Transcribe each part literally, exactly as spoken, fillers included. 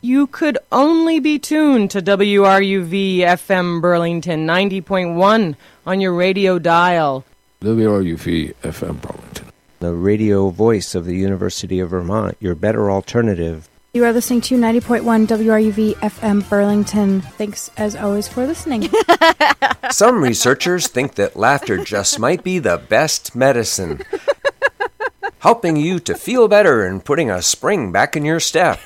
you could only be tuned to W R U V F M Burlington ninety point one on your radio dial. W R U V F M Burlington, the radio voice of the University of Vermont, your better alternative. You are listening to ninety point one W R U V F M Burlington. Thanks, as always, for listening. Some researchers think that laughter just might be the best medicine, helping you to feel better and putting a spring back in your step.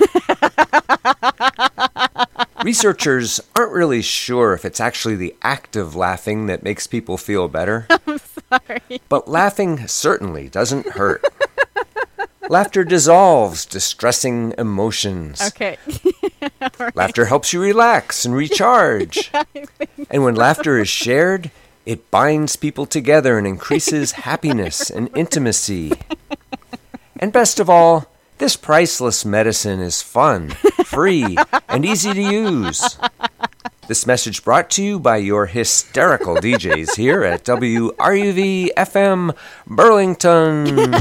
Researchers aren't really sure if it's actually the act of laughing that makes people feel better. I'm sorry. But laughing certainly doesn't hurt. Laughter dissolves distressing emotions. Okay. Right. Laughter helps you relax and recharge. And when laughter is shared, it binds people together and increases happiness and intimacy. And best of all, this priceless medicine is fun, free, and easy to use. This message brought to you by your hysterical D Js here at W R U V F M Burlington.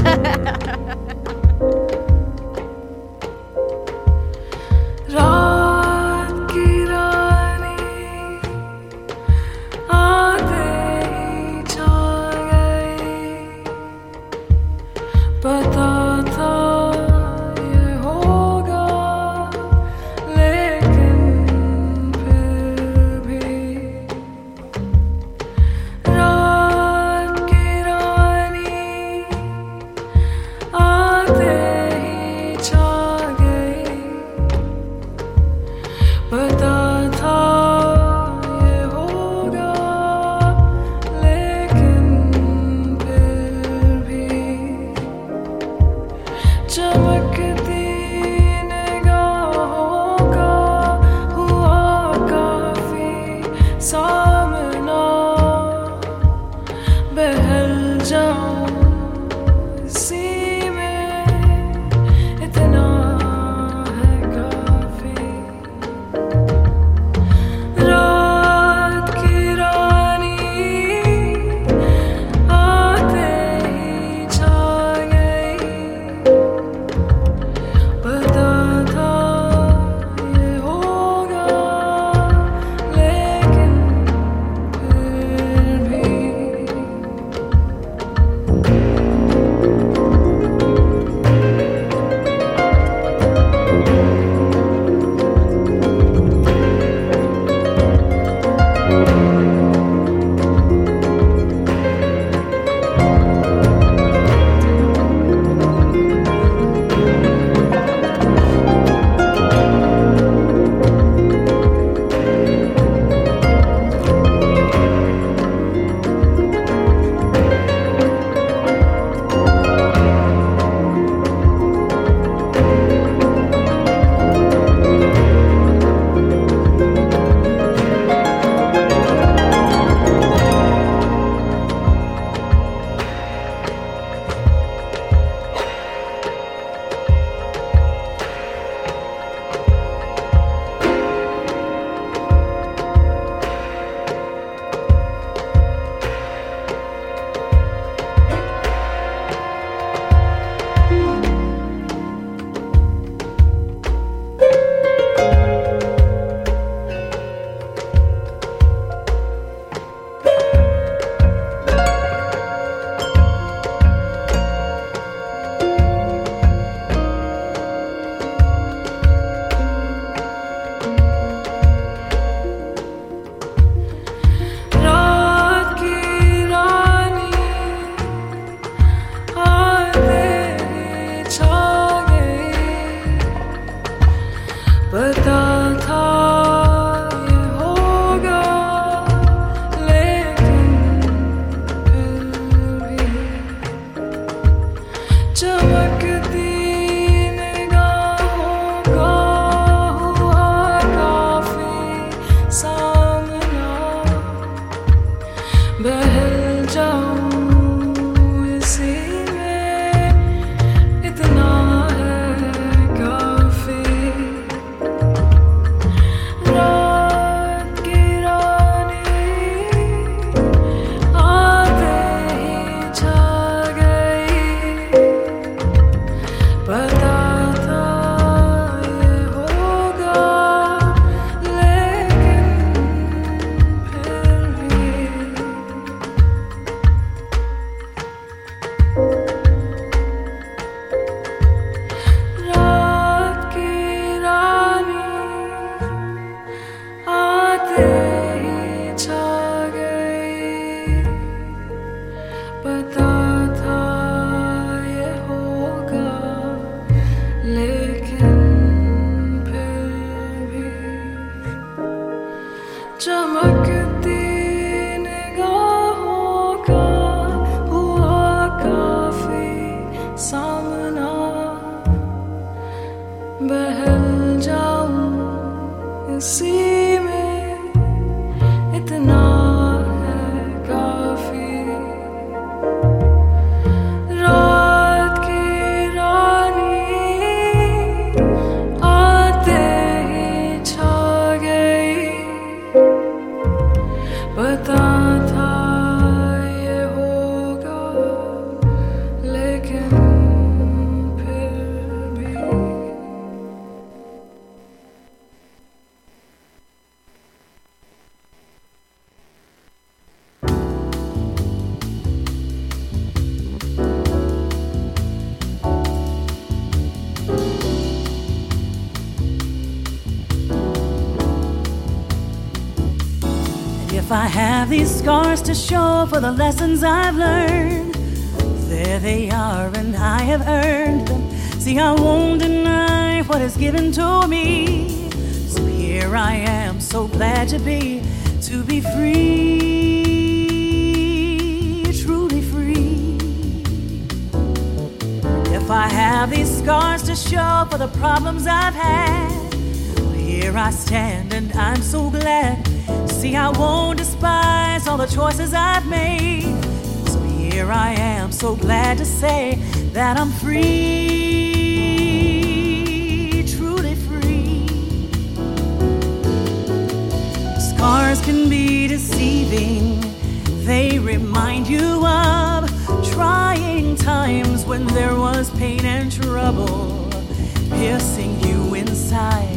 I have these scars to show for the lessons I've learned, there they are and I have earned them. See, I won't deny what is given to me. So here I am, so glad to be, to be free, truly free. If I have these scars to show for the problems I've had, here I stand and I'm so glad. See, I won't despise all the choices I've made. So here I am, so glad to say that I'm free, truly free. Scars can be deceiving. They remind you of trying times when there was pain and trouble piercing you inside.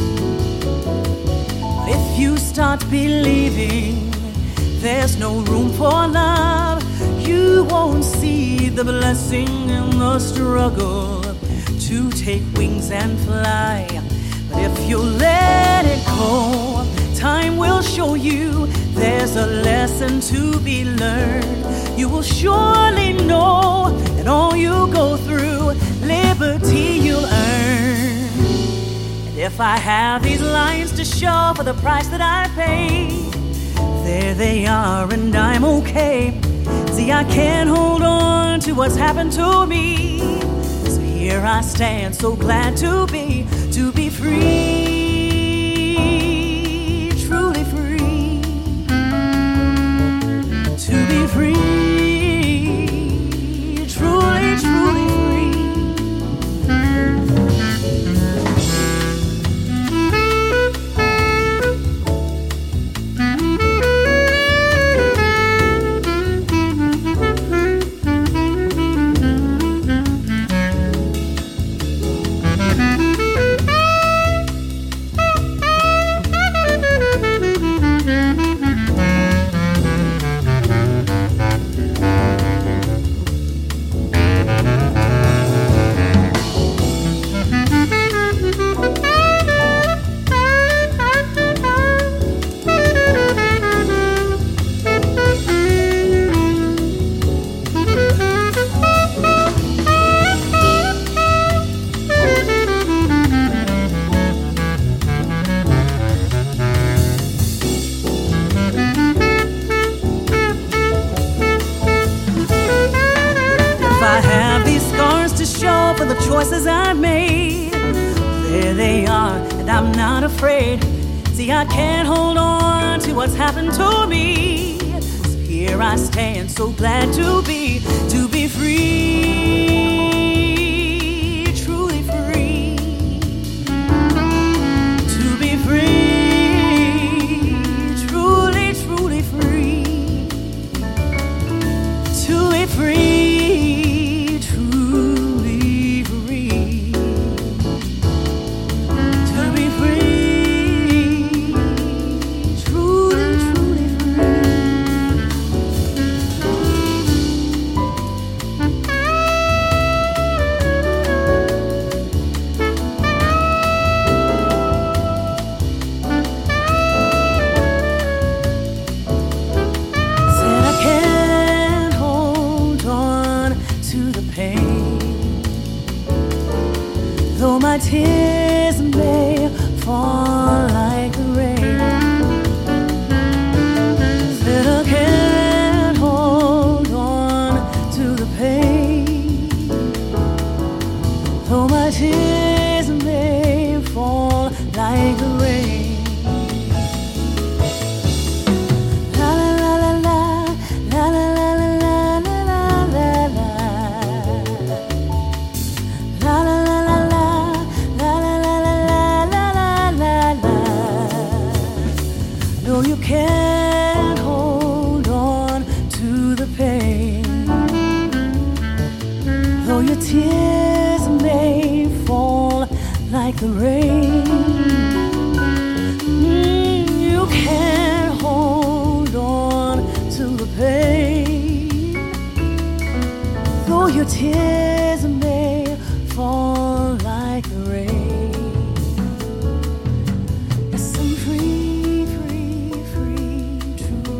If you start believing there's no room for love, you won't see the blessing in the struggle to take wings and fly. But if you let it go, time will show you there's a lesson to be learned. You will surely know that all you go through, liberty you'll earn. If I have these lines to show for the price that I paid, there they are and I'm okay. See, I can't hold on to what's happened to me. So here I stand, so glad to be, to be free, truly free. To be free, truly, truly free. Choices I've made, there they are, and I'm not afraid. See, I can't hold on to what's happened to me. So here I stand, so glad to be, to be free, truly free. To be free, truly, truly free. To be free. Tears may fall like the rain, that I can't hold on to the pain. Though my tears may fall like the rain. La la la la la la la la la la la la la la la. You can't hold on to the pain, though your tears may fall like the rain. Mm, you can't hold on to the pain, though your tears may fall like the rain. Yes, I'm free, free, free, true.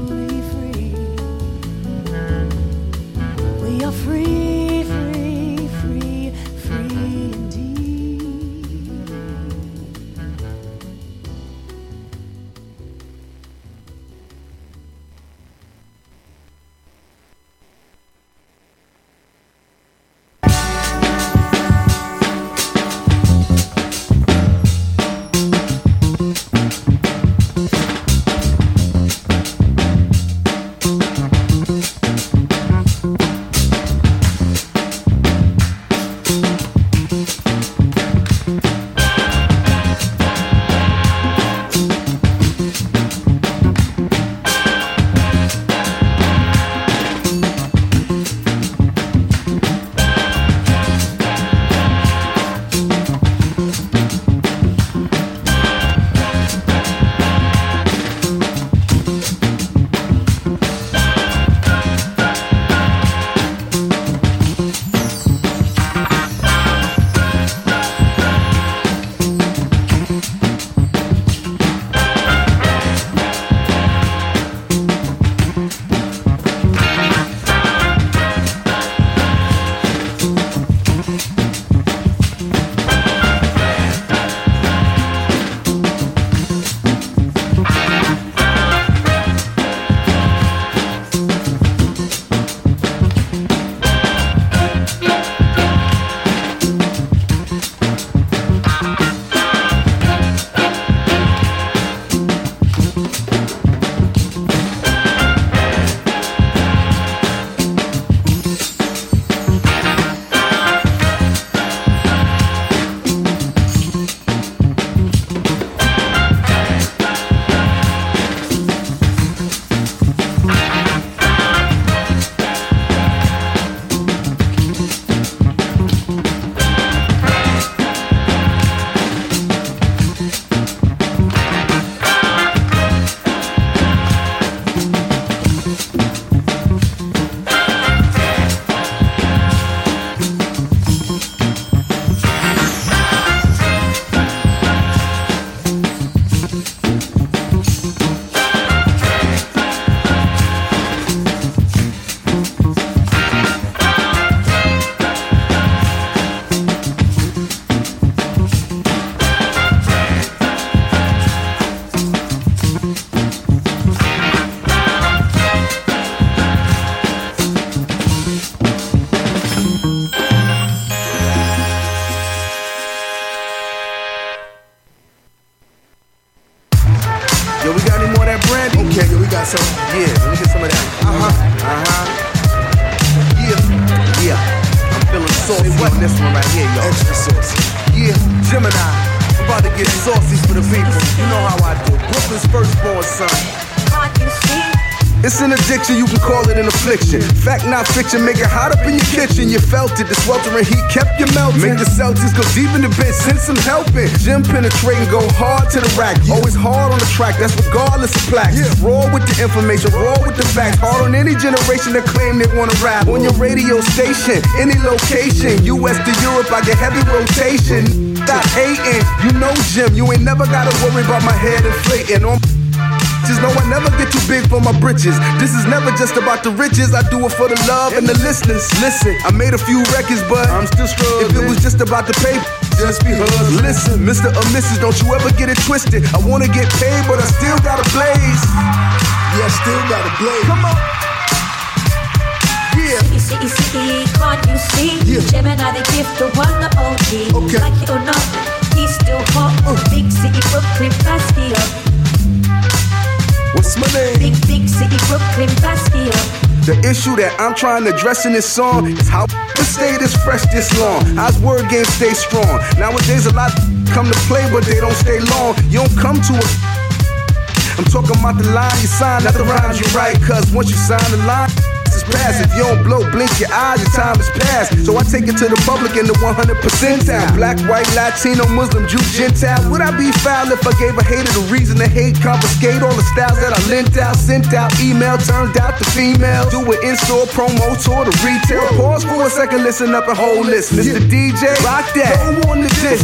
Uh-huh. Yeah, yeah. I'm feeling saucy on this one right here, y'all. Extra saucy. Yeah, Gemini. I'm about to get saucy for the people. You know how I do. Brooklyn's firstborn son. Can't you see? It's an addiction, you can call it an affliction. Fact, not fiction, make it hot up in your kitchen. You felt it, the sweltering heat kept you melting. Make the Celtics go deep in the bench, send some helping. Gym penetrating, go hard to the rack. Always hard on the track, that's regardless of plaques. Raw with the information, raw with the facts. Hard on any generation that claim they wanna rap. On your radio station, any location. U S to Europe, I get heavy rotation. Stop hating, you know Jim. You ain't never gotta worry about my head inflating. On just know I never get too big for my britches. This is never just about the riches. I do it for the love and the listeners. Listen, I made a few records, but I'm still struggling. If it was just about the paper, just be hustling. Listen, Mister or Missus, don't you ever get it twisted. I wanna get paid, but I still gotta blaze. Yeah, I still gotta blaze. Come on. Yeah. City, city, city, can't you see? Yeah. Gemini, the gift, the one, the O G. Okay. Like it or not, he's still hot. Uh. Big city, Brooklyn, Bastion. What's my name? Big, big city, Brooklyn, Bastion. The issue that I'm trying to address in this song is how the stay this fresh this long. How's word game stay strong? Nowadays a lot come to play, but they don't stay long. You don't come to a I'm talking about the line you sign, not the rhymes you write. Cause once you sign the line, it's past. If you don't blow, blink your eyes, your time is past. So I take it to the public in the one hundred percentile. Black, white, Latino, Muslim, Jew, Gentile. Would I be foul if I gave a hater the reason to hate? Confiscate all the styles that I lent out, sent out, email, turned out to female. Do it in-store, promo, tour to retail. Pause for a second, listen up and hold this. Mister D J, rock that. Go on to this.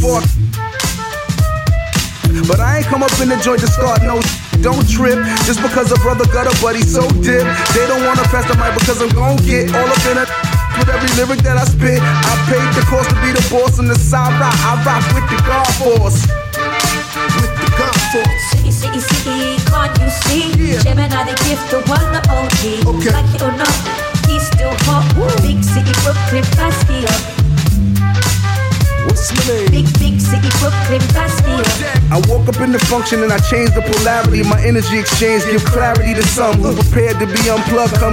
But I ain't come up in the joint to start no sh- Don't trip, just because a brother got a buddy so dip. They don't wanna pass the mic because I'm gon' get all up in it with every lyric that I spit. I paid the cost to be the boss on the side rock. I rock with the God Force. With the God Force. City, city, city, can't you see? Yeah. Gemini, the gift, the one, the O G. Okay. Like it or not, he's still hot. Woo. Big city, Brooklyn, Bastion. What's my name? Big, big city, Brooklyn, Bastion. I woke up in the function and I changed the polarity. My energy exchange give clarity to some who prepared to be unplugged. Come